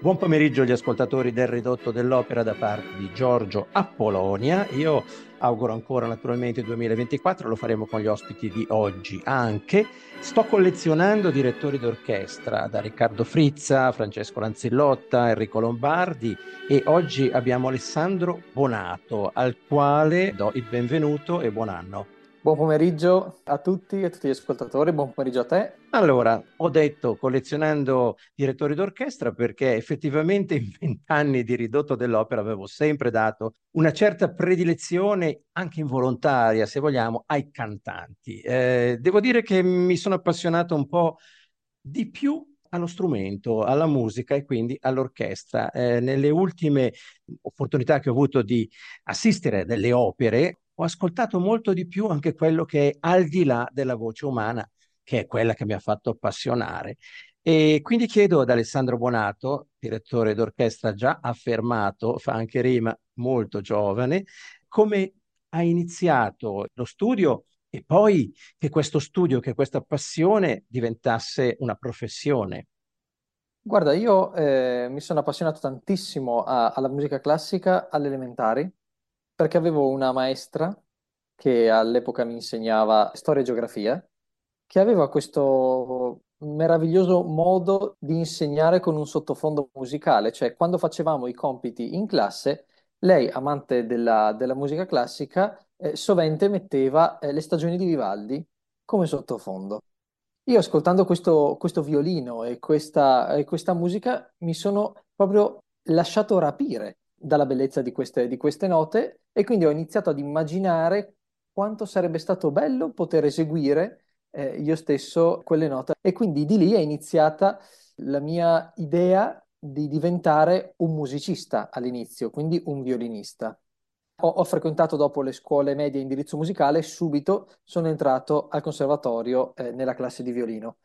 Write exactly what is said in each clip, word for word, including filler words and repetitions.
Buon pomeriggio agli ascoltatori del Ridotto dell'Opera da parte di Giorgio Appolonia. Io auguro ancora naturalmente duemilaventiquattro, lo faremo con gli ospiti di oggi anche. Sto collezionando direttori d'orchestra da Riccardo Frizza, Francesco Lanzillotta, Enrico Lombardi e oggi abbiamo Alessandro Bonato, al quale do il benvenuto e buon anno. Buon pomeriggio a tutti e a tutti gli ascoltatori, buon pomeriggio a te. Allora, ho detto collezionando direttori d'orchestra perché effettivamente in vent'anni di ridotto dell'opera avevo sempre dato una certa predilezione, anche involontaria, se vogliamo, ai cantanti. Eh, devo dire che mi sono appassionato un po' di più allo strumento, alla musica e quindi all'orchestra. Eh, nelle ultime opportunità che ho avuto di assistere a delle opere, ho ascoltato molto di più anche quello che è al di là della voce umana, che è quella che mi ha fatto appassionare. E quindi chiedo ad Alessandro Bonato, direttore d'orchestra già affermato, fa anche rima, molto giovane, come ha iniziato lo studio e poi che questo studio, che questa passione diventasse una professione. Guarda, io eh, mi sono appassionato tantissimo a- alla musica classica alle elementari perché avevo una maestra che all'epoca mi insegnava storia e geografia, che aveva questo meraviglioso modo di insegnare con un sottofondo musicale, cioè quando facevamo i compiti in classe, lei, amante della, della musica classica, eh, sovente metteva eh, le stagioni di Vivaldi come sottofondo. Io ascoltando questo, questo violino e questa, e questa musica mi sono proprio lasciato rapire dalla bellezza di queste, di queste note e quindi ho iniziato ad immaginare quanto sarebbe stato bello poter eseguire eh, io stesso quelle note. E quindi di lì è iniziata la mia idea di diventare un musicista all'inizio, quindi un violinista. Ho, ho frequentato dopo le scuole medie indirizzo musicale, subito sono entrato al conservatorio eh, nella classe di violino.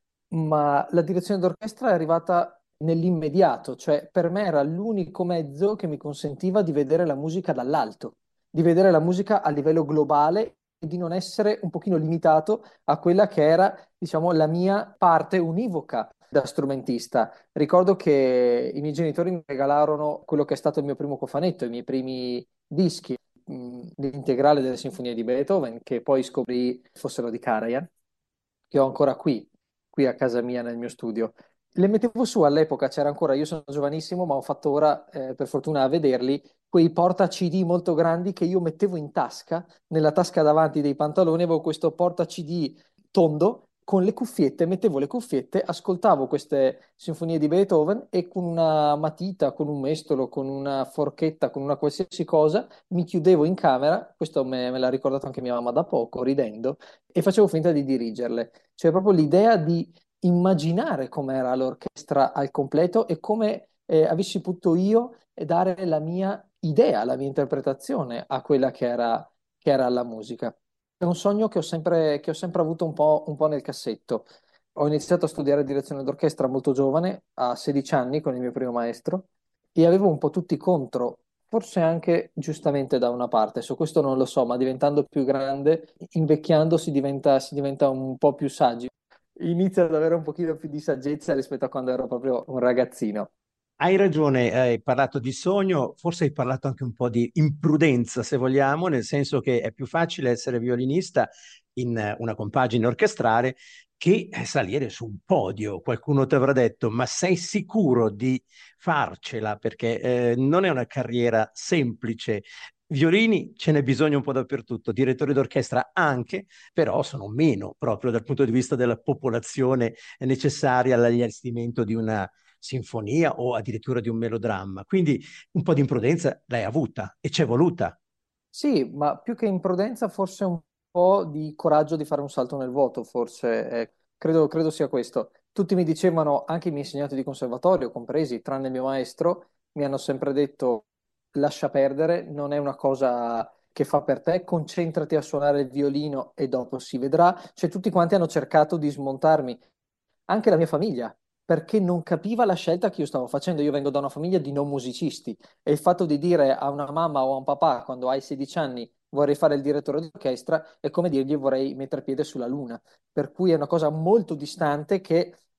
Ma la direzione d'orchestra è arrivata nell'immediato, cioè per me era l'unico mezzo che mi consentiva di vedere la musica dall'alto, di vedere la musica a livello globale e di non essere un pochino limitato a quella che era, diciamo, la mia parte univoca da strumentista. Ricordo che i miei genitori mi regalarono quello che è stato il mio primo cofanetto, i miei primi dischi, mh, l'integrale delle sinfonie di Beethoven, che poi scoprì fossero di Karajan, che ho ancora qui, qui a casa mia nel mio studio. Le mettevo su all'epoca, c'era ancora, io sono giovanissimo, ma ho fatto ora, eh, per fortuna, a vederli, quei porta C D molto grandi che io mettevo in tasca, nella tasca davanti dei pantaloni, avevo questo porta C D tondo con le cuffiette, mettevo le cuffiette, ascoltavo queste sinfonie di Beethoven e con una matita, con un mestolo, con una forchetta, con una qualsiasi cosa, mi chiudevo in camera, questo me, me l'ha ricordato anche mia mamma da poco, ridendo, e facevo finta di dirigerle. Cioè proprio l'idea di immaginare com'era l'orchestra al completo e come eh, avessi potuto io dare la mia idea, la mia interpretazione a quella che era, che era la musica. È un sogno che ho sempre, che ho sempre avuto un po', un po' nel cassetto. Ho iniziato a studiare direzione d'orchestra molto giovane, a sedici anni, con il mio primo maestro, e avevo un po' tutti contro, forse anche giustamente da una parte, su questo non lo so, ma diventando più grande, invecchiando si diventa, si diventa un po' più saggi. Inizio ad avere un pochino più di saggezza rispetto a quando ero proprio un ragazzino. Hai ragione, hai parlato di sogno, forse hai parlato anche un po' di imprudenza, se vogliamo, nel senso che è più facile essere violinista in eh, una compagine orchestrale che eh, salire su un podio. Qualcuno ti avrà detto, ma sei sicuro di farcela? Perché eh, non è una carriera semplice. Violini ce n'è bisogno un po' dappertutto, direttori d'orchestra anche, però sono meno proprio dal punto di vista della popolazione necessaria all'allestimento di una sinfonia o addirittura di un melodramma. Quindi un po' di imprudenza l'hai avuta e c'è voluta. Sì, ma più che imprudenza, forse un po' di coraggio di fare un salto nel vuoto, forse, eh, credo, credo sia questo. Tutti mi dicevano, anche i miei insegnanti di conservatorio, compresi, tranne il mio maestro, mi hanno sempre detto lascia perdere, non è una cosa che fa per te, concentrati a suonare il violino e dopo si vedrà. Cioè, tutti quanti hanno cercato di smontarmi, anche la mia famiglia, perché non capiva la scelta che io stavo facendo. Io vengo da una famiglia di non musicisti e il fatto di dire a una mamma o a un papà quando hai sedici anni vorrei fare il direttore d'orchestra è come dirgli vorrei mettere piede sulla luna. Per cui è una cosa molto distante che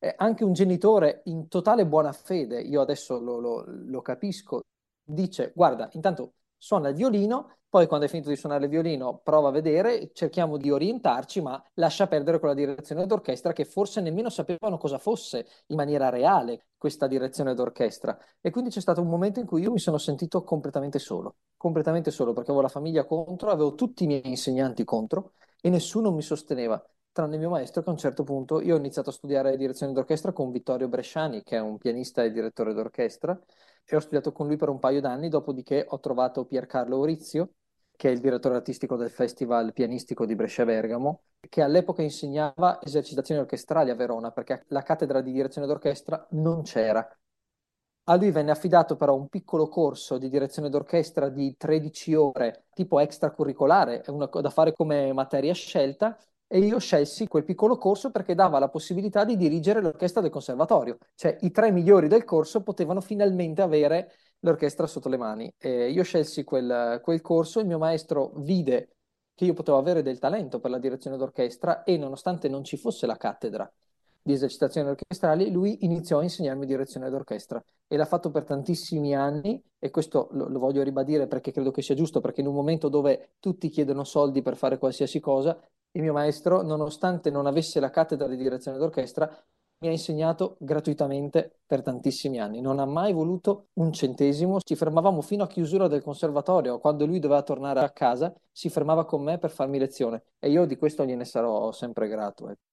eh, anche un genitore in totale buona fede, io adesso lo, lo- lo capisco, dice, guarda, intanto suona il violino, poi quando hai finito di suonare il violino prova a vedere, cerchiamo di orientarci, ma lascia perdere quella direzione d'orchestra che forse nemmeno sapevano cosa fosse in maniera reale questa direzione d'orchestra. E quindi c'è stato un momento in cui io mi sono sentito completamente solo, completamente solo, perché avevo la famiglia contro, avevo tutti i miei insegnanti contro e nessuno mi sosteneva, tranne mio maestro che a un certo punto io ho iniziato a studiare direzione d'orchestra con Vittorio Bresciani, che è un pianista e direttore d'orchestra, e ho studiato con lui per un paio d'anni, dopodiché ho trovato Piercarlo Aurizio, che è il direttore artistico del Festival Pianistico di Brescia-Bergamo, che all'epoca insegnava esercitazioni orchestrali a Verona, perché la cattedra di direzione d'orchestra non c'era. A lui venne affidato però un piccolo corso di direzione d'orchestra di tredici ore, tipo extracurricolare, è una co- da fare come materia scelta, e io scelsi quel piccolo corso perché dava la possibilità di dirigere l'orchestra del conservatorio. Cioè i tre migliori del corso potevano finalmente avere l'orchestra sotto le mani. E io scelsi quel, quel corso, il mio maestro vide che io potevo avere del talento per la direzione d'orchestra e nonostante non ci fosse la cattedra di esercitazioni orchestrali, lui iniziò a insegnarmi direzione d'orchestra e l'ha fatto per tantissimi anni e questo lo, lo voglio ribadire perché credo che sia giusto, perché in un momento dove tutti chiedono soldi per fare qualsiasi cosa, il mio maestro, nonostante non avesse la cattedra di direzione d'orchestra, mi ha insegnato gratuitamente per tantissimi anni. Non ha mai voluto un centesimo. Ci fermavamo fino a chiusura del conservatorio. Quando lui doveva tornare a casa, si fermava con me per farmi lezione. E io di questo gliene sarò sempre grato. ecco.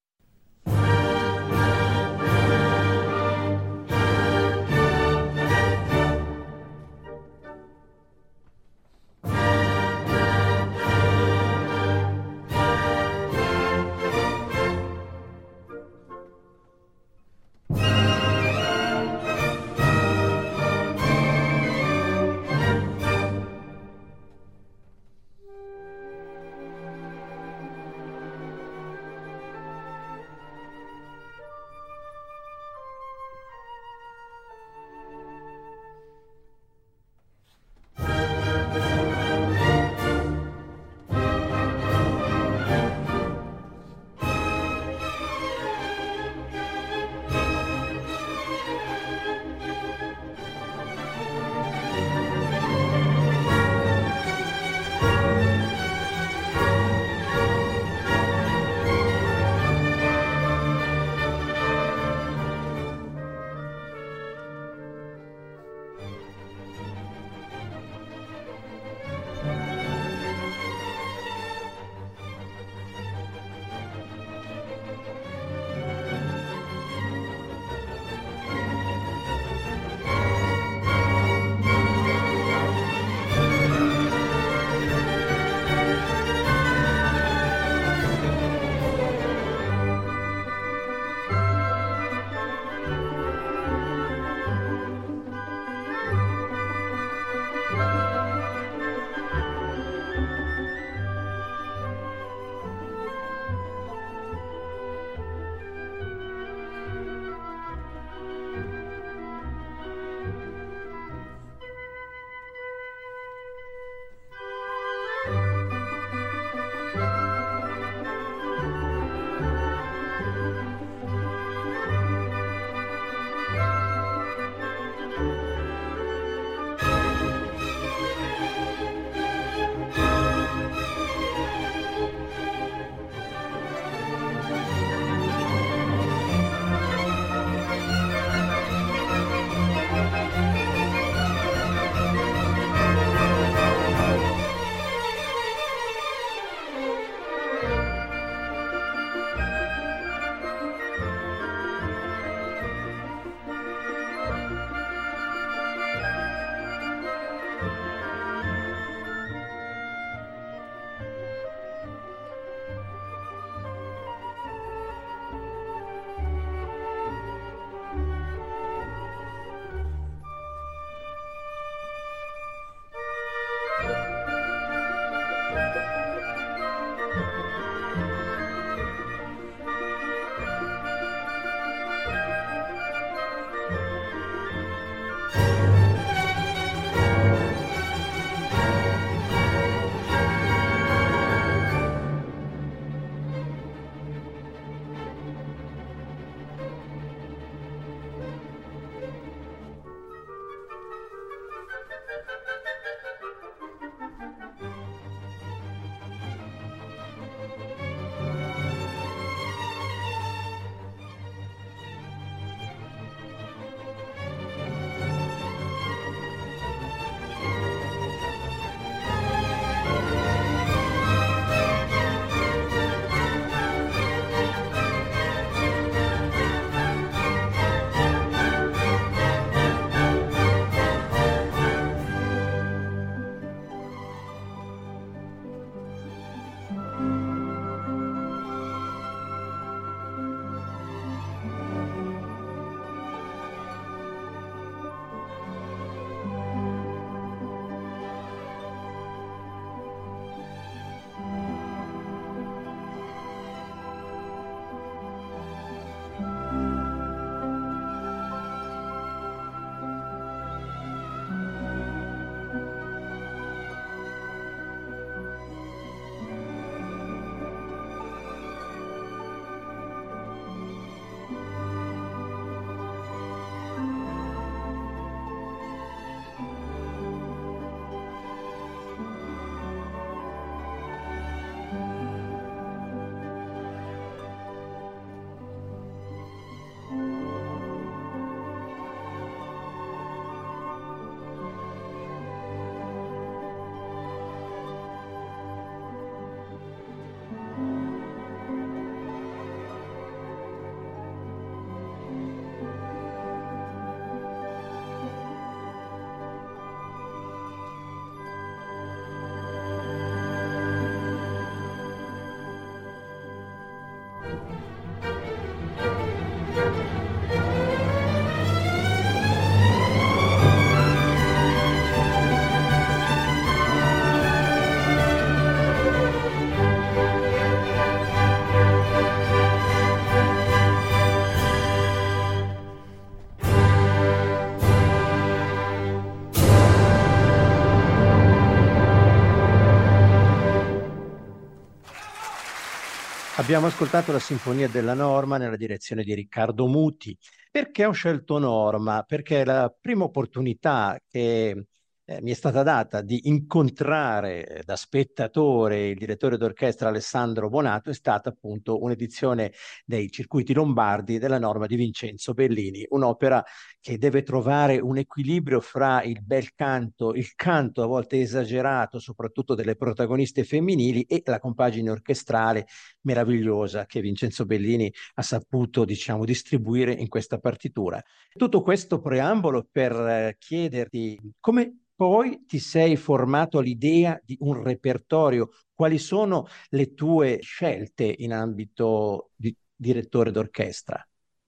Abbiamo ascoltato la Sinfonia della Norma nella direzione di Riccardo Muti. Perché ho scelto Norma? Perché la prima opportunità che eh, mi è stata data di incontrare eh, da spettatore il direttore d'orchestra Alessandro Bonato è stata appunto un'edizione dei Circuiti Lombardi della Norma di Vincenzo Bellini, un'opera che deve trovare un equilibrio fra il bel canto, il canto a volte esagerato, soprattutto delle protagoniste femminili, e la compagine orchestrale meravigliosa che Vincenzo Bellini ha saputo, diciamo, distribuire in questa partitura. Tutto questo preambolo per eh, chiederti come poi ti sei formato l'idea di un repertorio, quali sono le tue scelte in ambito di direttore d'orchestra?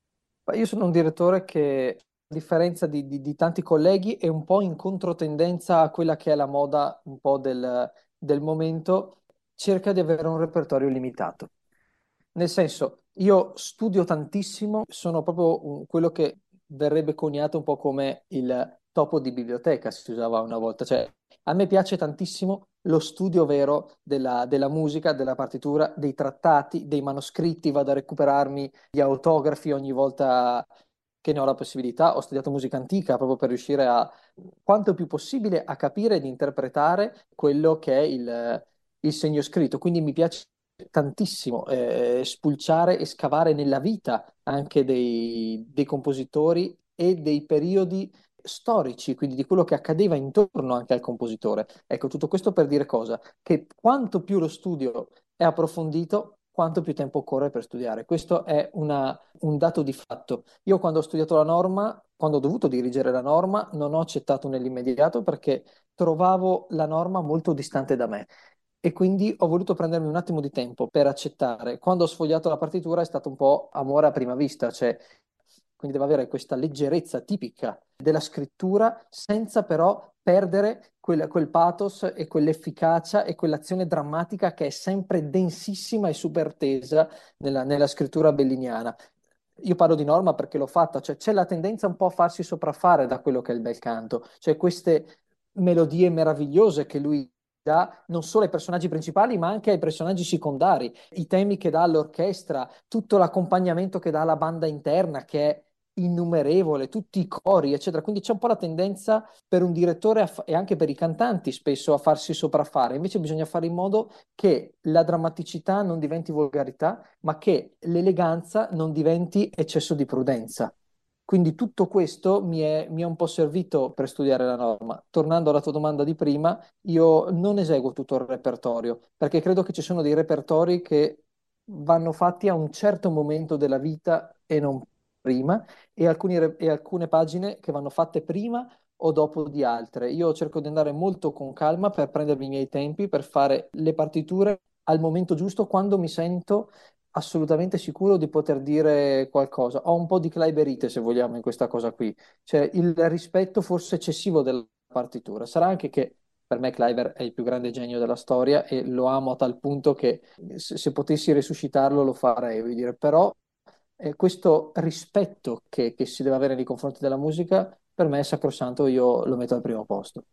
Ma io sono un direttore che, a differenza di, di- di tanti colleghi, è un po' in controtendenza a quella che è la moda un po' del, del momento, cerca di avere un repertorio limitato. Nel senso, io studio tantissimo, sono proprio un- quello che verrebbe coniato un po' come il topo di biblioteca, si usava una volta. Cioè, a me piace tantissimo lo studio vero della, della musica, della partitura, dei trattati, dei manoscritti, vado a recuperarmi gli autografi ogni volta che ne ho la possibilità. Ho studiato musica antica proprio per riuscire a, quanto più possibile, a capire ed interpretare quello che è il, il segno scritto. Quindi mi piace tantissimo eh, spulciare e scavare nella vita anche dei, dei compositori e dei periodi storici, quindi di quello che accadeva intorno anche al compositore. Ecco, tutto questo per dire cosa? Che quanto più lo studio è approfondito, quanto più tempo occorre per studiare. Questo è una- un dato di fatto. Io quando ho studiato la norma, quando ho dovuto dirigere la norma, non ho accettato nell'immediato perché trovavo la norma molto distante da me. E quindi ho voluto prendermi un attimo di tempo per accettare. Quando ho sfogliato la partitura è stato un po' amore a prima vista, cioè quindi deve avere questa leggerezza tipica della scrittura senza però perdere quel, quel pathos e quell'efficacia e quell'azione drammatica che è sempre densissima e super tesa nella, nella scrittura belliniana. Io parlo di norma perché l'ho fatta, cioè c'è la tendenza un po' a farsi sopraffare da quello che è il bel canto, cioè queste melodie meravigliose che lui dà non solo ai personaggi principali, ma anche ai personaggi secondari, i temi che dà all'orchestra, tutto l'accompagnamento che dà alla banda interna, che è innumerevole, tutti i cori, eccetera. Quindi c'è un po' la tendenza per un direttore a fa- e anche per i cantanti spesso a farsi sopraffare. Invece bisogna fare in modo che la drammaticità non diventi volgarità, ma che l'eleganza non diventi eccesso di prudenza. Quindi tutto questo mi è, mi è un po' servito per studiare la norma. Tornando alla tua domanda di prima, io non eseguo tutto il repertorio, perché credo che ci sono dei repertori che vanno fatti a un certo momento della vita e non prima, e, alcuni re- e alcune pagine che vanno fatte prima o dopo di altre. Io cerco di andare molto con calma per prendermi i miei tempi, per fare le partiture al momento giusto, quando mi sento assolutamente sicuro di poter dire qualcosa. Ho un po' di Kleiberite, se vogliamo, in questa cosa qui. Cioè il rispetto forse eccessivo della partitura. Sarà anche che per me Kleiber è il più grande genio della storia e lo amo a tal punto che se, se potessi resuscitarlo lo farei, voglio dire. Però eh, questo rispetto che, che si deve avere nei confronti della musica, per me è sacrosanto, io lo metto al primo posto.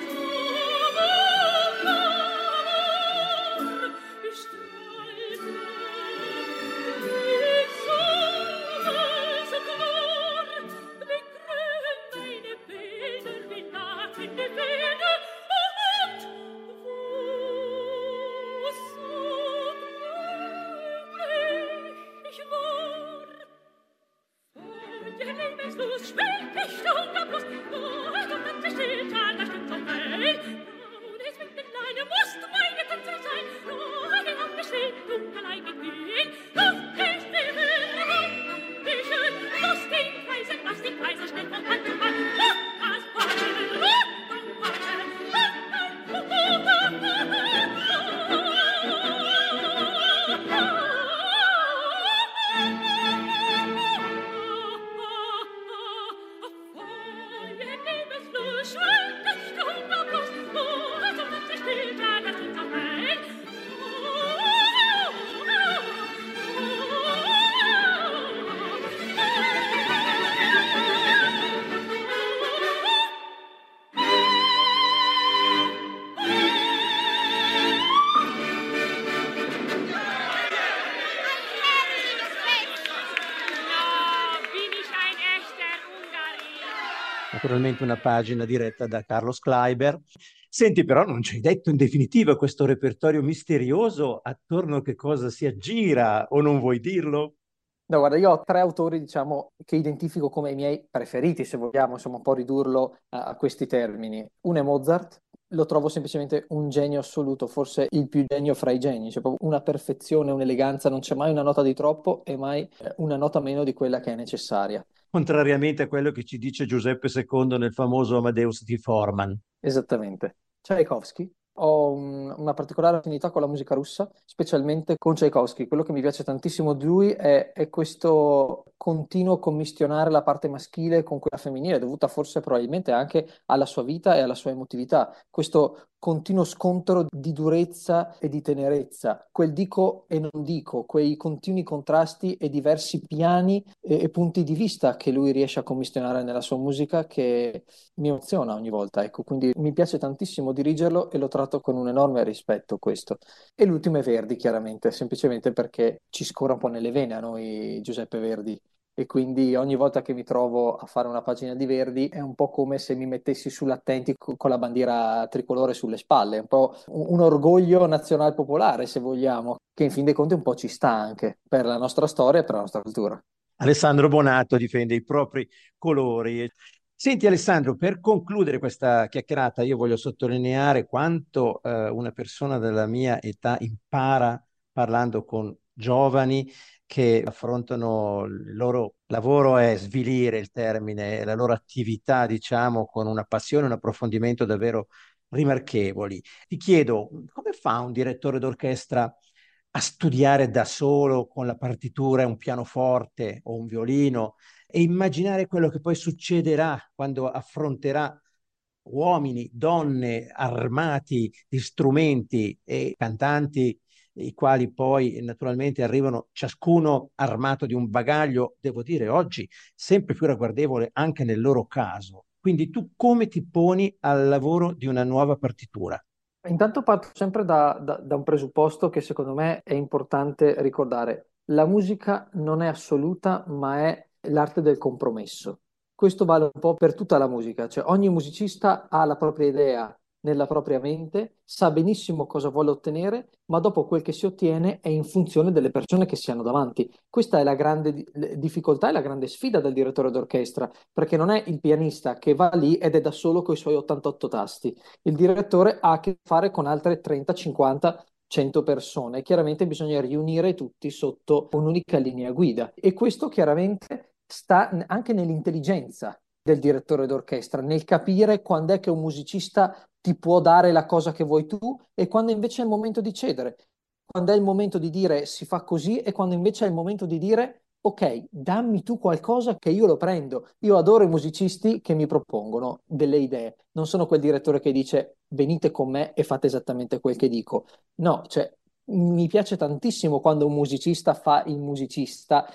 Naturalmente una pagina diretta da Carlos Kleiber. Senti, però non ci hai detto in definitiva questo repertorio misterioso attorno a che cosa si aggira, o non vuoi dirlo? No, guarda, io ho tre autori, diciamo, che identifico come i miei preferiti, se vogliamo, insomma, un po' ridurlo a, a questi termini. Uno è Mozart, lo trovo semplicemente un genio assoluto, forse il più genio fra i geni, cioè proprio una perfezione, un'eleganza, non c'è mai una nota di troppo e mai eh, una nota meno di quella che è necessaria. Contrariamente a quello che ci dice Giuseppe secondo nel famoso Amadeus di Forman. Esattamente. Tchaikovsky. Ho un- una particolare affinità con la musica russa, specialmente con Tchaikovsky. Quello che mi piace tantissimo di lui è, è questo continuo commistionare la parte maschile con quella femminile, dovuta forse probabilmente anche alla sua vita e alla sua emotività. Questo continuo scontro di durezza e di tenerezza, quel dico e non dico, quei continui contrasti e diversi piani e, e punti di vista che lui riesce a commissionare nella sua musica che mi emoziona ogni volta, ecco, quindi mi piace tantissimo dirigerlo e lo tratto con un enorme rispetto questo. E l'ultimo è Verdi, chiaramente, semplicemente perché ci scorre un po' nelle vene a noi Giuseppe Verdi. E quindi ogni volta che mi trovo a fare una pagina di Verdi è un po' come se mi mettessi sull'attenti co- con la bandiera tricolore sulle spalle, è un po' un, un orgoglio nazional popolare, se vogliamo, che in fin dei conti un po' ci sta anche per la nostra storia e per la nostra cultura. Alessandro Bonato difende i propri colori. Senti Alessandro, per concludere questa chiacchierata, io voglio sottolineare quanto eh, una persona della mia età impara parlando con giovani che affrontano il loro lavoro, è svilire il termine, la loro attività, diciamo, con una passione, un approfondimento davvero rimarchevoli. Ti chiedo, come fa un direttore d'orchestra a studiare da solo con la partitura e un pianoforte o un violino e immaginare quello che poi succederà quando affronterà uomini, donne armati di strumenti e cantanti, i quali poi naturalmente arrivano ciascuno armato di un bagaglio, devo dire oggi, sempre più ragguardevole anche nel loro caso. Quindi tu come ti poni al lavoro di una nuova partitura? Intanto parto sempre da, da- da un presupposto che secondo me è importante ricordare. La musica non è assoluta, ma è l'arte del compromesso. Questo vale un po' per tutta la musica, cioè ogni musicista ha la propria idea nella propria mente, sa benissimo cosa vuole ottenere, ma dopo quel che si ottiene è in funzione delle persone che si hanno davanti. Questa è la grande di- difficoltà e la grande sfida del direttore d'orchestra, perché non è il pianista che va lì ed è da solo con i suoi ottantotto tasti. Il direttore ha a che fare con altre trenta, cinquanta, cento persone. Chiaramente bisogna riunire tutti sotto un'unica linea guida e questo chiaramente sta n- anche nell'intelligenza del direttore d'orchestra, nel capire quando è che un musicista ti può dare la cosa che vuoi tu e quando invece è il momento di cedere, quando è il momento di dire si fa così e quando invece è il momento di dire ok, dammi tu qualcosa che io lo prendo. Io adoro i musicisti che mi propongono delle idee. Non sono quel direttore che dice venite con me e fate esattamente quel che dico. No, cioè mi piace tantissimo quando un musicista fa il musicista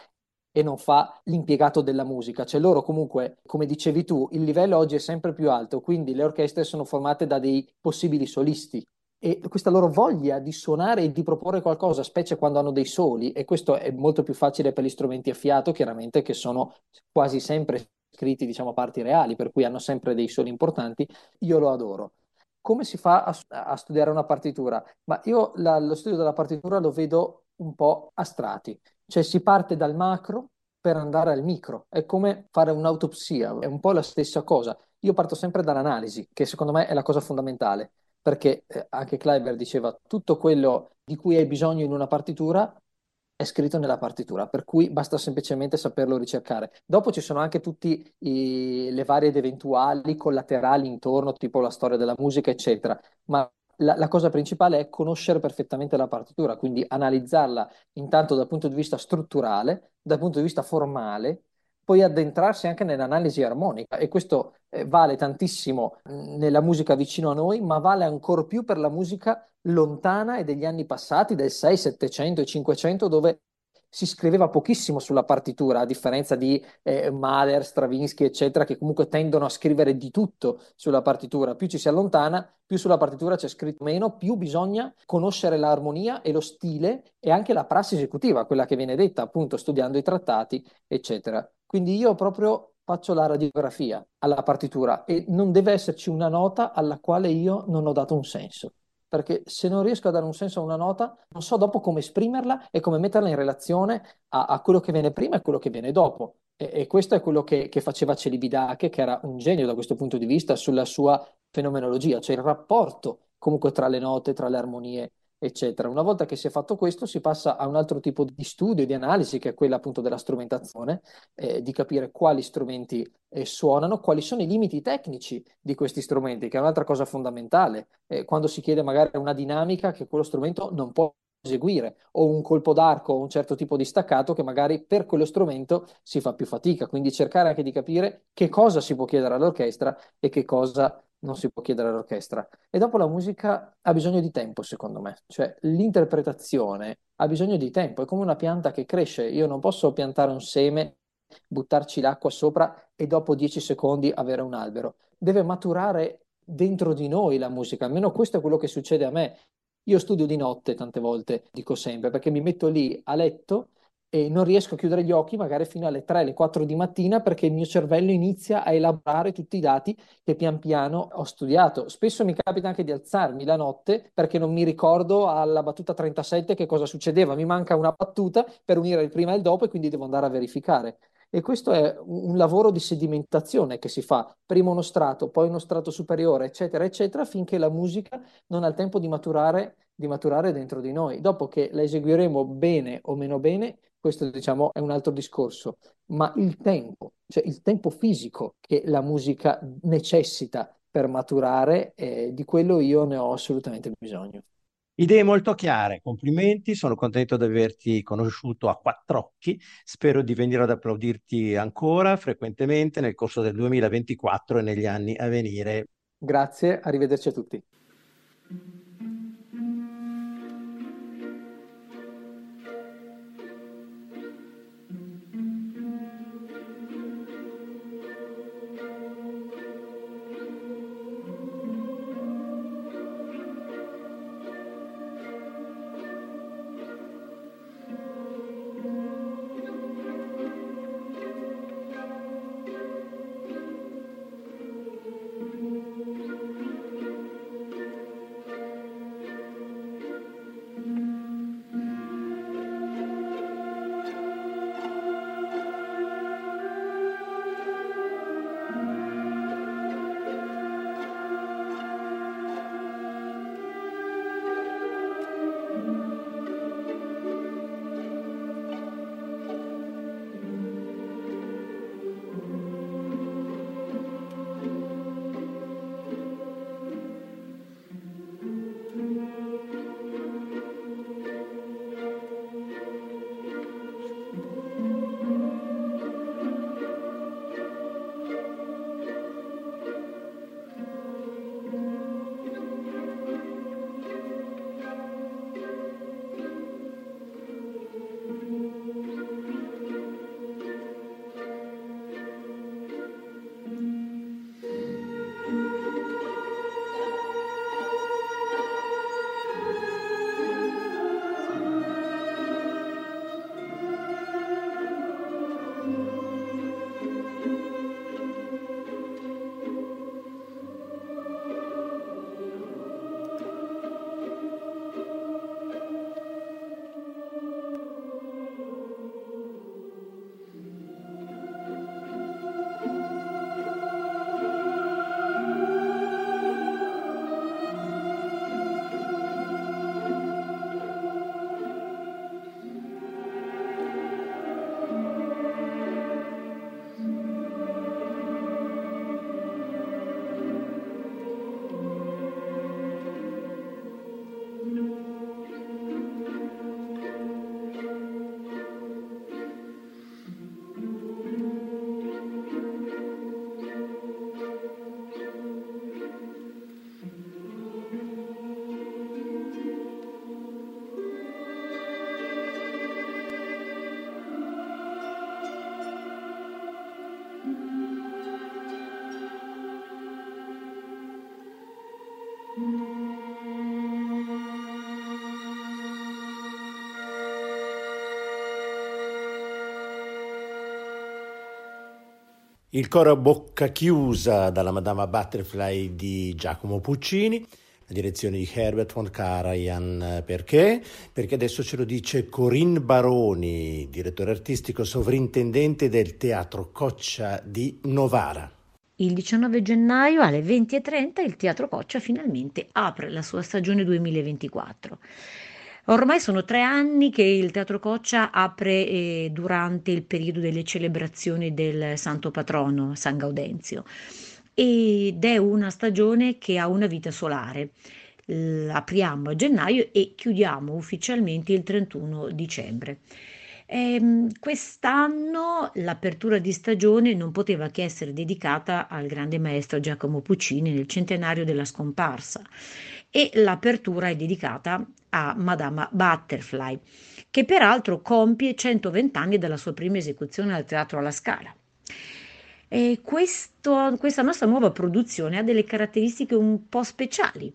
e non fa l'impiegato della musica. Cioè loro comunque, come dicevi tu, il livello oggi è sempre più alto, quindi le orchestre sono formate da dei possibili solisti e questa loro voglia di suonare e di proporre qualcosa, specie quando hanno dei soli, e questo è molto più facile per gli strumenti a fiato, chiaramente, che sono quasi sempre scritti, diciamo, a parti reali, per cui hanno sempre dei soli importanti, io lo adoro. Come si fa a, a studiare una partitura? Ma io la- lo studio della partitura lo vedo un po' a strati, cioè si parte dal macro per andare al micro, è come fare un'autopsia, è un po' la stessa cosa. Io parto sempre dall'analisi, che secondo me è la cosa fondamentale, perché eh, anche Kleiber diceva tutto quello di cui hai bisogno in una partitura è scritto nella partitura, per cui basta semplicemente saperlo ricercare. Dopo ci sono anche tutte le varie ed eventuali collaterali intorno, tipo la storia della musica, eccetera. Ma la, la cosa principale è conoscere perfettamente la partitura, quindi analizzarla intanto dal punto di vista strutturale, dal punto di vista formale, poi addentrarsi anche nell'analisi armonica. E questo eh, vale tantissimo mh, nella musica vicino a noi, ma vale ancora più per la musica lontana e degli anni passati, del seicento, settecento e cinquecento, dove si scriveva pochissimo sulla partitura, a differenza di eh, Mahler, Stravinsky, eccetera, che comunque tendono a scrivere di tutto sulla partitura. Più ci si allontana, più sulla partitura c'è scritto meno, più bisogna conoscere l'armonia e lo stile e anche la prassi esecutiva, quella che viene detta appunto studiando i trattati, eccetera. Quindi io proprio faccio la radiografia alla partitura e non deve esserci una nota alla quale io non ho dato un senso. Perché se non riesco a dare un senso a una nota, non so dopo come esprimerla e come metterla in relazione a, a quello che viene prima e quello che viene dopo. E, e questo è quello che, che faceva Celibidache, che era un genio da questo punto di vista, sulla sua fenomenologia, cioè il rapporto comunque tra le note, tra le armonie, eccetera. Una volta che si è fatto questo, si passa a un altro tipo di studio, di analisi, che è quella appunto della strumentazione, eh, di capire quali strumenti eh, suonano, quali sono i limiti tecnici di questi strumenti, che è un'altra cosa fondamentale. Eh, quando si chiede magari una dinamica che quello strumento non può eseguire, o un colpo d'arco o un certo tipo di staccato che magari per quello strumento si fa più fatica. Quindi cercare anche di capire che cosa si può chiedere all'orchestra e che cosa non si può chiedere all'orchestra. E dopo la musica ha bisogno di tempo, secondo me, cioè l'interpretazione ha bisogno di tempo, è come una pianta che cresce. Io non posso piantare un seme, buttarci l'acqua sopra e dopo dieci secondi avere un albero. Deve maturare dentro di noi la musica, almeno questo è quello che succede a me. Io studio di notte tante volte, dico sempre, perché mi metto lì a letto e non riesco a chiudere gli occhi magari fino alle tre, alle quattro di mattina perché il mio cervello inizia a elaborare tutti i dati che pian piano ho studiato. Spesso mi capita anche di alzarmi la notte perché non mi ricordo alla battuta trentasette che cosa succedeva, mi manca una battuta per unire il prima e il dopo e quindi devo andare a verificare. E questo è un un lavoro di sedimentazione che si fa, prima uno strato, poi uno strato superiore, eccetera, eccetera, finché la musica non ha il tempo di maturare, di maturare dentro di noi. Dopo che la eseguiremo bene o meno bene, questo diciamo è un altro discorso, ma il tempo, cioè il tempo fisico che la musica necessita per maturare, eh, di quello io ne ho assolutamente bisogno. Idee molto chiare, complimenti, sono contento di averti conosciuto a quattro occhi, spero di venire ad applaudirti ancora frequentemente nel corso del duemilaventiquattro e negli anni a venire. Grazie, arrivederci a tutti. Il coro a bocca chiusa dalla Madama Butterfly di Giacomo Puccini, la direzione di Herbert von Karajan. Perché? Perché adesso ce lo dice Corinne Baroni, direttore artistico sovrintendente del Teatro Coccia di Novara. Il diciannove gennaio alle venti e trenta il Teatro Coccia finalmente apre la sua stagione duemilaventiquattro. Ormai sono tre anni che il Teatro Coccia apre eh, durante il periodo delle celebrazioni del Santo Patrono, San Gaudenzio, ed è una stagione che ha una vita solare. L- apriamo a gennaio e chiudiamo ufficialmente il trentuno dicembre. Ehm, quest'anno l'apertura di stagione non poteva che essere dedicata al grande maestro Giacomo Puccini nel centenario della scomparsa, e l'apertura è dedicata a Madama Butterfly, che peraltro compie centoventi anni dalla sua prima esecuzione al Teatro alla Scala. E questo- questa nostra nuova produzione ha delle caratteristiche un po' speciali.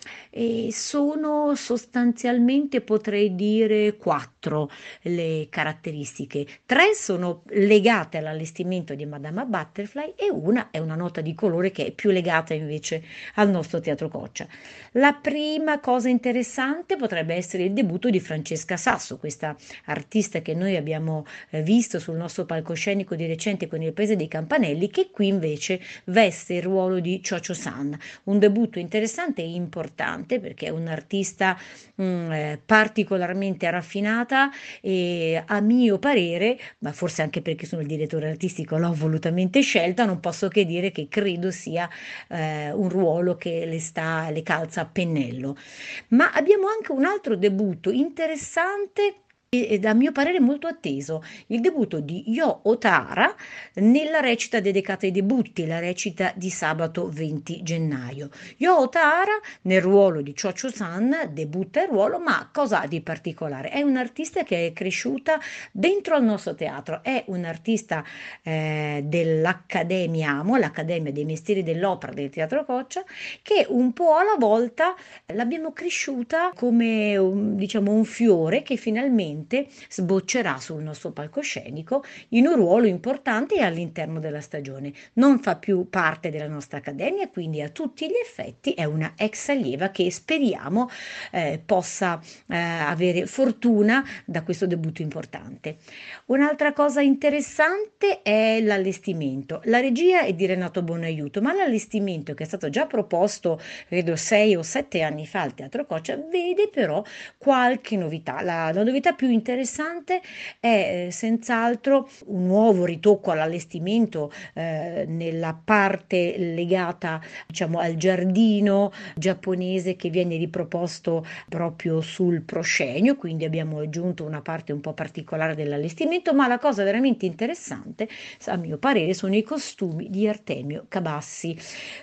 E sono sostanzialmente, potrei dire, quattro le caratteristiche. Tre sono legate all'allestimento di Madama Butterfly e una è una nota di colore che è più legata invece al nostro Teatro Coccia. La prima cosa interessante potrebbe essere il debutto di Francesca Sasso, questa artista che noi abbiamo eh, visto sul nostro palcoscenico di recente con il Paese dei Campanelli, che qui invece veste il ruolo di Chocho San, un debutto interessante e importante perché è un'artista mh, eh, particolarmente raffinata e, a mio parere, ma forse anche perché sono il direttore artistico, l'ho volutamente scelta, non posso che dire che credo sia eh, un ruolo che le sta, le calza a pennello. Ma abbiamo anche un altro debutto interessante e a mio parere molto atteso, il debutto di Yo Otara nella recita dedicata ai debutti, la recita di sabato venti gennaio. Yo Otara nel ruolo di Chocho San debutta il ruolo, ma cosa ha di particolare? È un'artista che è cresciuta dentro al nostro teatro, è un'artista eh, dell'Accademia Amo, l'Accademia dei Mestieri dell'Opera del Teatro Coccia, che un po' alla volta l'abbiamo cresciuta come un, diciamo, un fiore che finalmente sboccerà sul nostro palcoscenico in un ruolo importante all'interno della stagione. Non fa più parte della nostra accademia, quindi a tutti gli effetti è una ex allieva che speriamo eh, possa eh, avere fortuna da questo debutto importante. Un'altra cosa interessante è l'allestimento. La regia è di Renato Bonaiuto, ma l'allestimento che è stato già proposto, credo sei o sette anni fa al Teatro Coccia, vede però qualche novità. La, la novità più interessante è eh, senz'altro un nuovo ritocco all'allestimento eh, nella parte legata, diciamo, al giardino giapponese che viene riproposto proprio sul proscenio, quindi abbiamo aggiunto una parte un po' particolare dell'allestimento, ma la cosa veramente interessante, a mio parere, sono i costumi di Artemio Cabassi.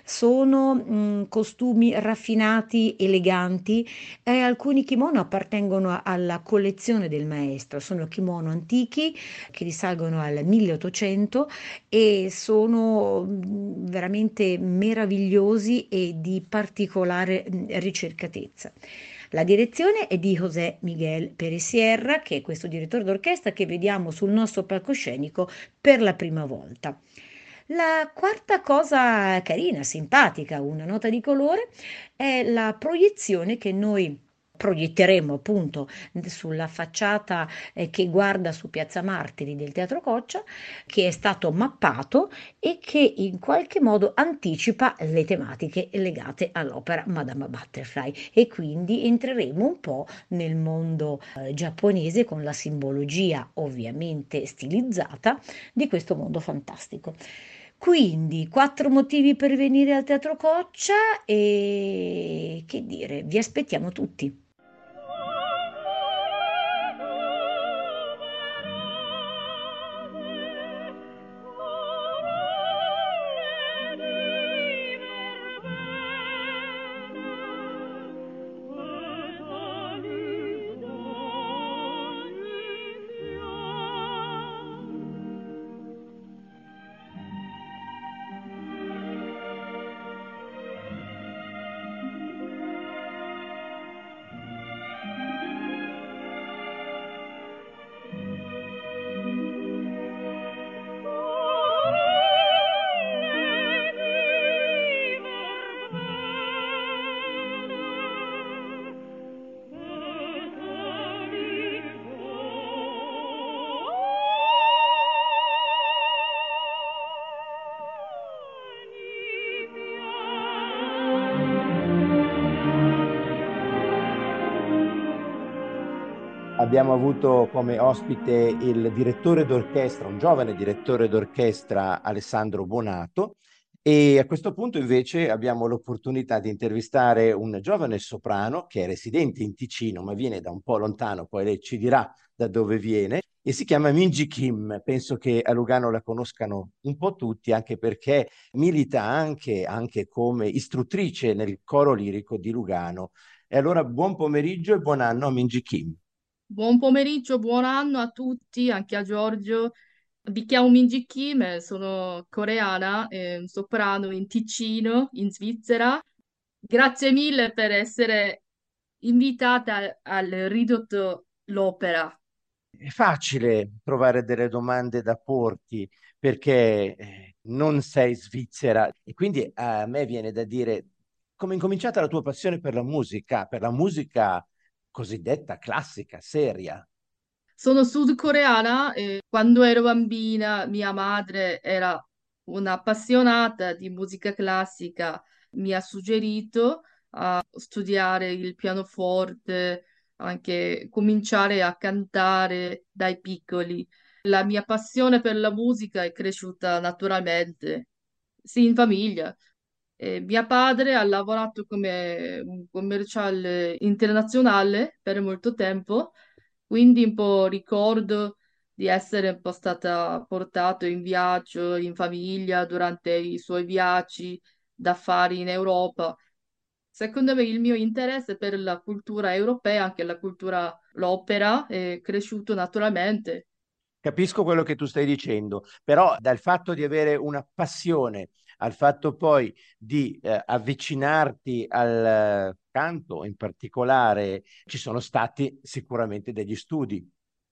Sono mh, costumi raffinati, eleganti, e alcuni kimono appartengono alla collezione del maestro, sono kimono antichi che risalgono al milleottocento e sono mh, veramente meravigliosi e di particolare mh, ricercatezza. La direzione è di José Miguel Pérez Sierra, che è questo direttore d'orchestra che vediamo sul nostro palcoscenico per la prima volta. La quarta cosa carina, simpatica, una nota di colore, è la proiezione che noi proietteremo appunto sulla facciata eh, che guarda su Piazza Martiri del Teatro Coccia, che è stato mappato e che in qualche modo anticipa le tematiche legate all'opera Madama Butterfly, e quindi entreremo un po' nel mondo eh, giapponese con la simbologia ovviamente stilizzata di questo mondo fantastico. Quindi, quattro motivi per venire al Teatro Coccia e che dire, vi aspettiamo tutti. Abbiamo avuto come ospite il direttore d'orchestra, un giovane direttore d'orchestra, Alessandro Bonato, e a questo punto invece abbiamo l'opportunità di intervistare un giovane soprano che è residente in Ticino, ma viene da un po' lontano, poi lei ci dirà da dove viene, e si chiama Minji Kim. Penso che a Lugano la conoscano un po' tutti, anche perché milita anche, anche come istruttrice nel coro lirico di Lugano. E allora buon pomeriggio e buon anno a Minji Kim. Buon pomeriggio, buon anno a tutti, anche a Giorgio. Mi chiamo Minji Kim, sono coreana, eh, un soprano in Ticino, in Svizzera. Grazie mille per essere invitata al Ridotto l'Opera. È facile trovare delle domande da porti perché eh, non sei svizzera e quindi a me viene da dire come è incominciata la tua passione per la musica, per la musica cosiddetta classica, seria. Sono sudcoreana e quando ero bambina mia madre era un'appassionata di musica classica, mi ha suggerito a studiare il pianoforte, anche cominciare a cantare dai piccoli. La mia passione per la musica è cresciuta naturalmente, sì, in famiglia. E mio padre ha lavorato come un commerciale internazionale per molto tempo, quindi un po' ricordo di essere un po' stata portata in viaggio in famiglia durante i suoi viaggi d'affari in Europa. Secondo me il mio interesse per la cultura europea, anche la cultura, l'opera, è cresciuto naturalmente. Capisco quello che tu stai dicendo, però dal fatto di avere una passione al fatto poi di eh, avvicinarti al eh, canto in particolare, ci sono stati sicuramente degli studi.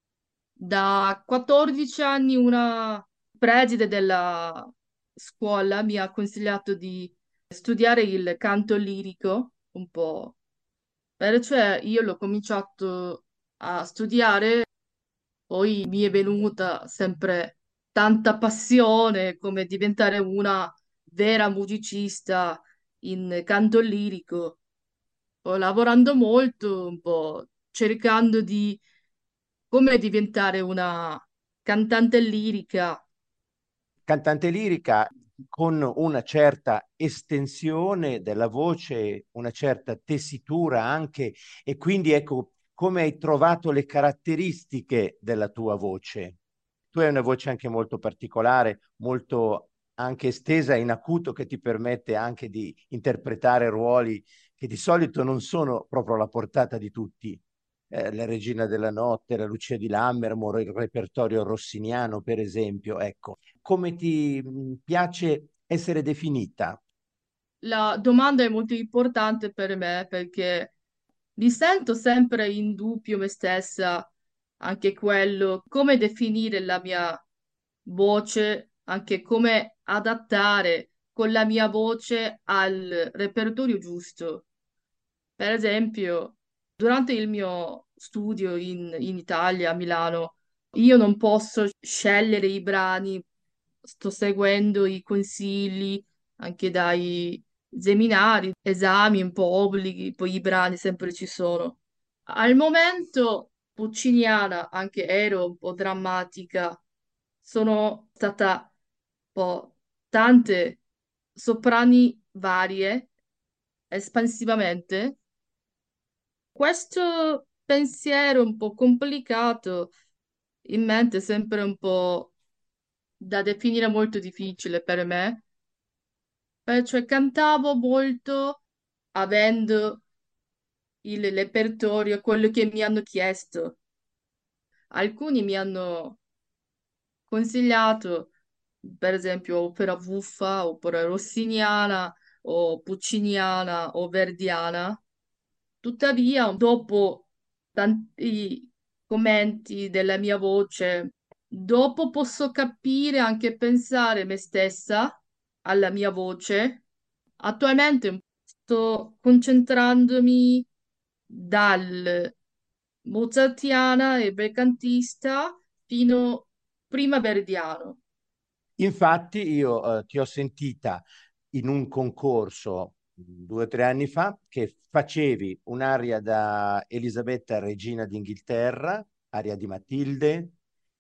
Da quattordici anni una preside della scuola mi ha consigliato di studiare il canto lirico un po'. Perciò io l'ho cominciato a studiare, poi mi è venuta sempre tanta passione come diventare una vera musicista in canto lirico. Poi lavorando molto, un po' cercando di come diventare una cantante lirica. Cantante lirica con una certa estensione della voce, una certa tessitura anche, e quindi ecco come hai trovato le caratteristiche della tua voce. Tu hai una voce anche molto particolare, molto anche estesa in acuto, che ti permette anche di interpretare ruoli che di solito non sono proprio alla portata di tutti. Eh, la Regina della Notte, la Lucia di Lammermoor, il repertorio rossiniano, per esempio. Ecco, come ti mh, piace essere definita? La domanda è molto importante per me perché mi sento sempre in dubbio me stessa, anche quello, come definire la mia voce, anche come adattare con la mia voce al repertorio giusto. Per esempio, durante il mio studio in, in Italia, a Milano, io non posso scegliere i brani, sto seguendo i consigli anche dai seminari, esami un po' obblighi, poi i brani sempre ci sono. Al momento, pucciniana, anche ero un po' drammatica, sono stata un po' tante soprani varie, espansivamente. Questo pensiero un po' complicato in mente è sempre un po' da definire molto difficile per me, eh, cioè cantavo molto avendo il repertorio, quello che mi hanno chiesto. Alcuni mi hanno consigliato, per esempio, opera buffa, opera rossiniana, o pucciniana, o verdiana. Tuttavia, dopo tanti commenti della mia voce, dopo posso capire anche pensare me stessa alla mia voce. Attualmente sto concentrandomi dal mozartiana e belcantista fino prima verdiano. Infatti io eh, ti ho sentita in un concorso due o tre anni fa, che facevi un'aria da Elisabetta Regina d'Inghilterra, aria di Matilde,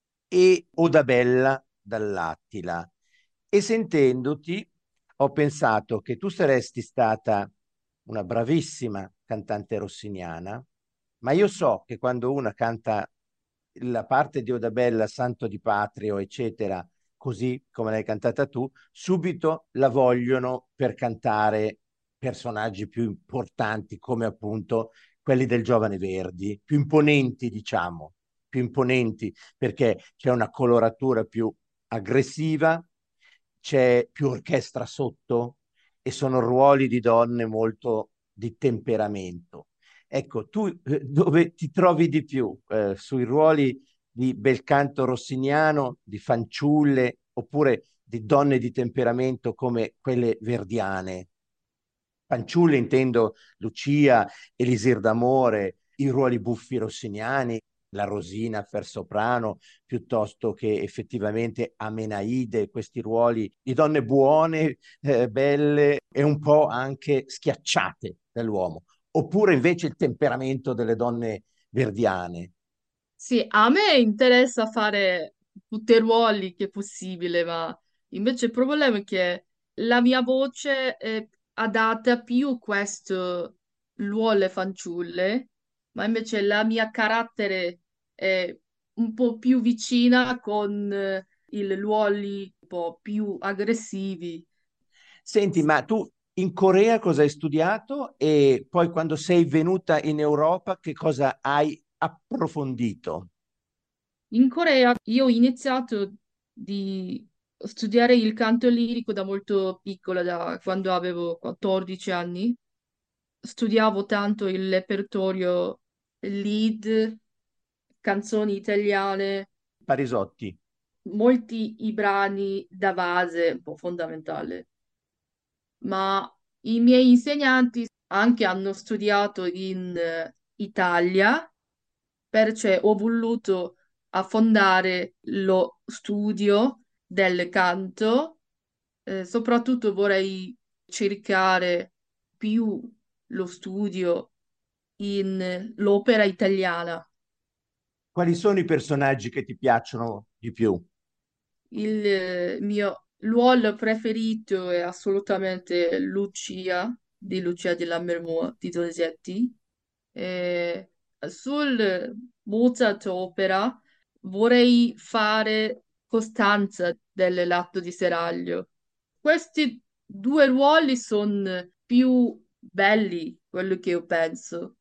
e Oda Bella dall'Attila. E sentendoti ho pensato che tu saresti stata una bravissima cantante rossiniana, ma io so che quando una canta la parte di Oda Bella, Santo di Patrio, eccetera, così come l'hai cantata tu, subito la vogliono per cantare personaggi più importanti, come appunto quelli del Giovane Verdi, più imponenti, diciamo, più imponenti, perché c'è una coloratura più aggressiva, c'è più orchestra sotto e sono ruoli di donne molto di temperamento. Ecco, tu eh, dove ti trovi di più? Eh, sui ruoli di bel canto rossiniano, di fanciulle, oppure di donne di temperamento come quelle verdiane? Fanciulle intendo Lucia, Elisir d'amore, i ruoli buffi rossiniani, la Rosina per soprano, piuttosto che effettivamente Amenaide, questi ruoli di donne buone, eh, belle e un po' anche schiacciate dall'uomo. Oppure invece il temperamento delle donne verdiane. Sì, a me interessa fare tutti i ruoli che è possibile, ma invece il problema è che la mia voce è adatta più a questo ruolo fanciulle, ma invece la mia carattere è un po' più vicina con eh, i ruoli un po' più aggressivi. Senti, ma tu in Corea cosa hai studiato e poi quando sei venuta in Europa che cosa hai approfondito? In Corea io ho iniziato di studiare il canto lirico da molto piccola, da quando avevo quattordici anni. Studiavo tanto il repertorio lead, canzoni italiane, Parisotti. molti i brani da base, un po' fondamentale. Ma i miei insegnanti anche hanno studiato in eh, Italia, perché ho voluto affondare lo studio del canto, eh, soprattutto vorrei cercare più lo studio in l'opera italiana. Quali sono i personaggi che ti piacciono di più? Il eh, mio ruolo preferito è assolutamente Lucia, di Lucia di Lammermoor di Donizetti. E sul Mozart opera vorrei fare Costanza del Latto di Seraglio. Questi due ruoli sono più belli, quello che io penso.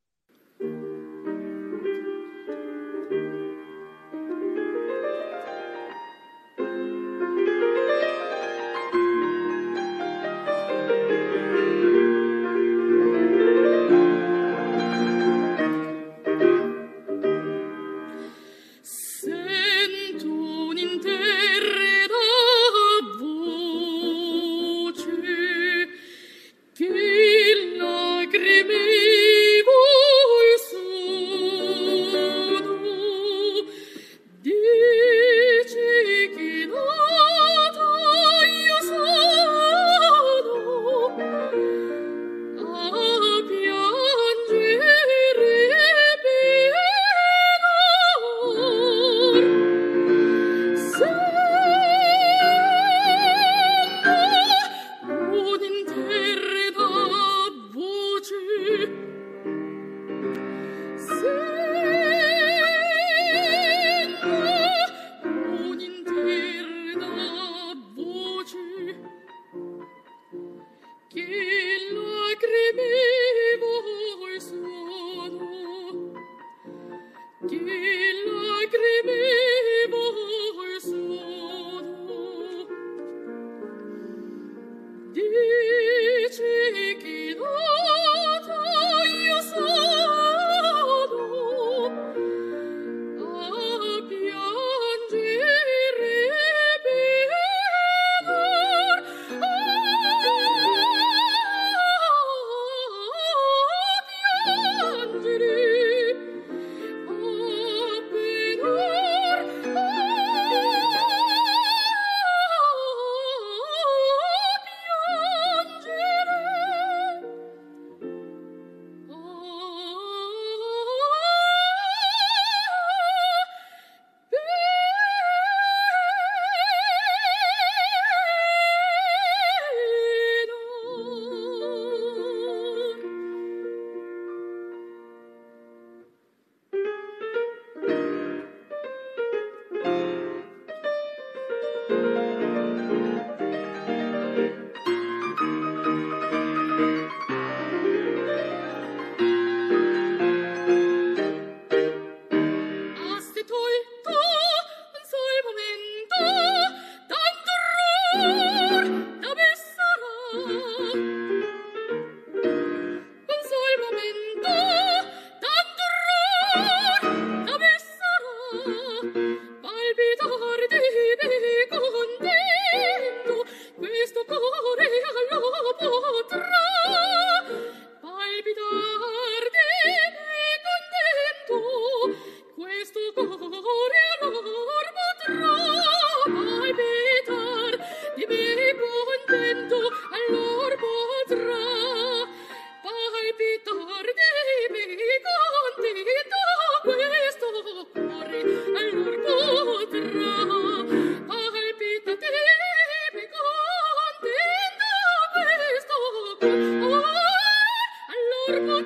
Sento un'intera voce che lacrime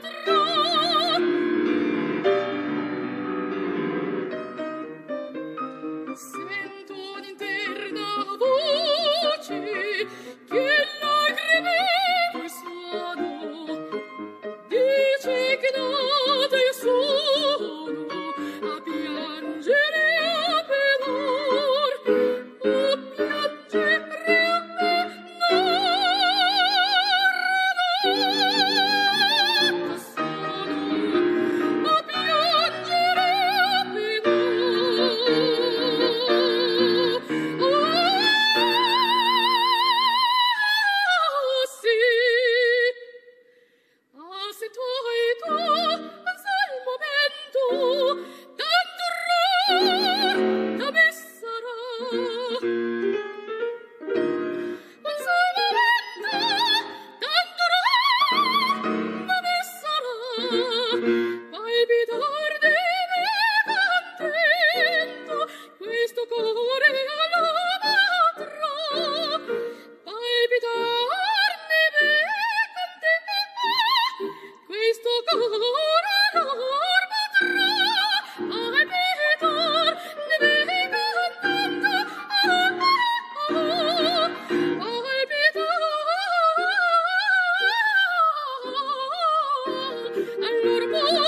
Sento un'interna voce che lacrime col suono dice che nata io sono a piangere a penor, a piangere a penor, sono a piangere a penor. Ah, sì. Ah, se tu hai tu al momento tanto error da me sarà. Un sol momento tanto error da me sarà. Palpitar di me contento questo cuore alla batrà. Palpitar di me contento questo cuore all'or batrà. Palpitar di me contento all'or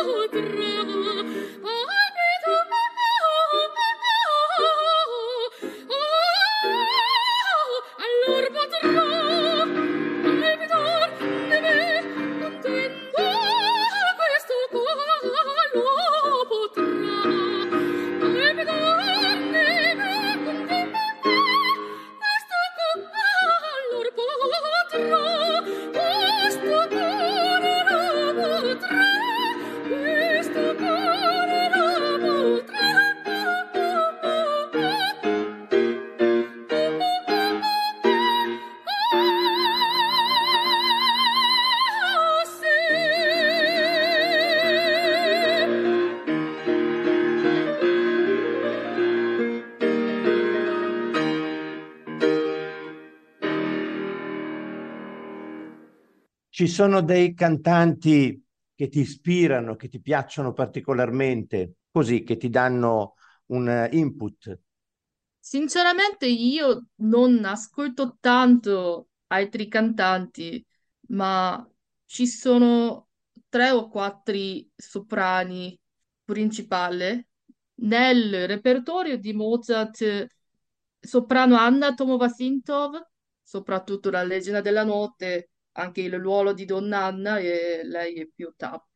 Ci sono dei cantanti che ti ispirano, che ti piacciono particolarmente, così che ti danno un eh, input. Sinceramente io non ascolto tanto altri cantanti, ma ci sono tre o quattro soprani principali. Nel repertorio di Mozart, soprano Anna Tomova-Sintov, soprattutto La Leggenda della Notte, anche il ruolo di Donna Anna, e lei è più top.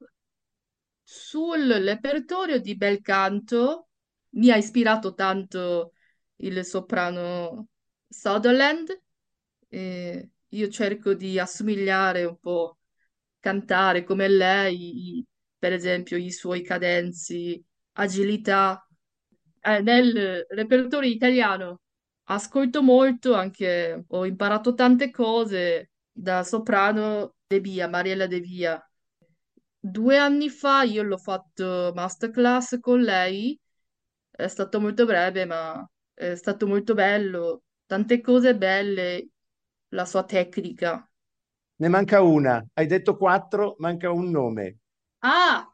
Sul repertorio di bel canto mi ha ispirato tanto il soprano Sutherland. E io cerco di assomigliare un po', cantare come lei, i- per esempio i suoi cadenzi, agilità. Eh, nel repertorio italiano ascolto molto, anche ho imparato tante cose da soprano De Via, Mariella De Via. Due anni fa io l'ho fatto masterclass con lei, è stato molto breve, ma è stato molto bello, tante cose belle, la sua tecnica. Ne manca una. Hai detto quattro, manca un nome. Ah!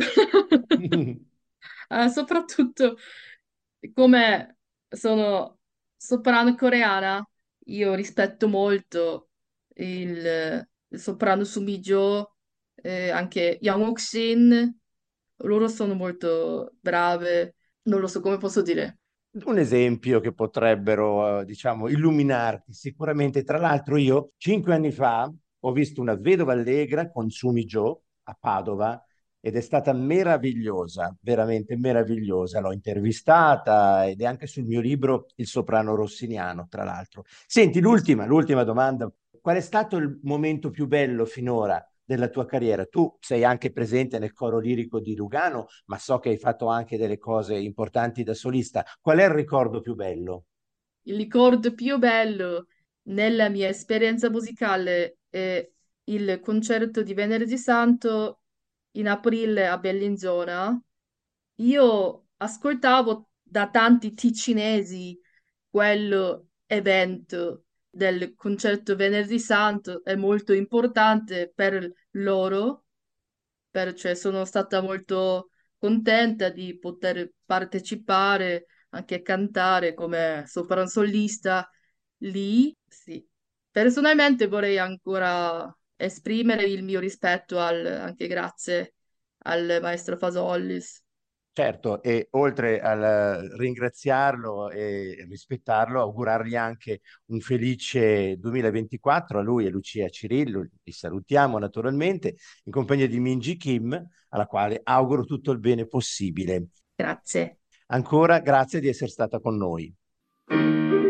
Eh, soprattutto come sono soprano coreana, io rispetto molto il, il soprano Sumi Jo, eh, anche Young Ok-shin, loro sono molto brave, non lo so come posso dire. Un esempio che potrebbero, eh, diciamo, illuminarti sicuramente. Tra l'altro, io cinque anni fa ho visto una vedova allegra con Sumi Jo a Padova ed è stata meravigliosa, veramente meravigliosa. L'ho intervistata ed è anche sul mio libro Il soprano rossiniano, tra l'altro. Senti, l'ultima, l'ultima domanda. Qual è stato il momento più bello finora della tua carriera? Tu sei anche presente nel coro lirico di Lugano, ma so che hai fatto anche delle cose importanti da solista. Qual è il ricordo più bello? Il ricordo più bello nella mia esperienza musicale è il concerto di Venerdì Santo in aprile a Bellinzona. Io ascoltavo da tanti ticinesi quello evento del concerto Venerdì Santo, è molto importante per loro perciò sono stata molto contenta di poter partecipare, anche cantare come sopran solista lì. Sì. Personalmente vorrei ancora esprimere il mio rispetto al, anche grazie al maestro Fasollis. Certo, e oltre al ringraziarlo e rispettarlo, augurargli anche un felice duemilaventiquattro a lui e Lucia Cirillo, li salutiamo naturalmente, in compagnia di Minji Kim, alla quale auguro tutto il bene possibile. Grazie. Ancora grazie di essere stata con noi.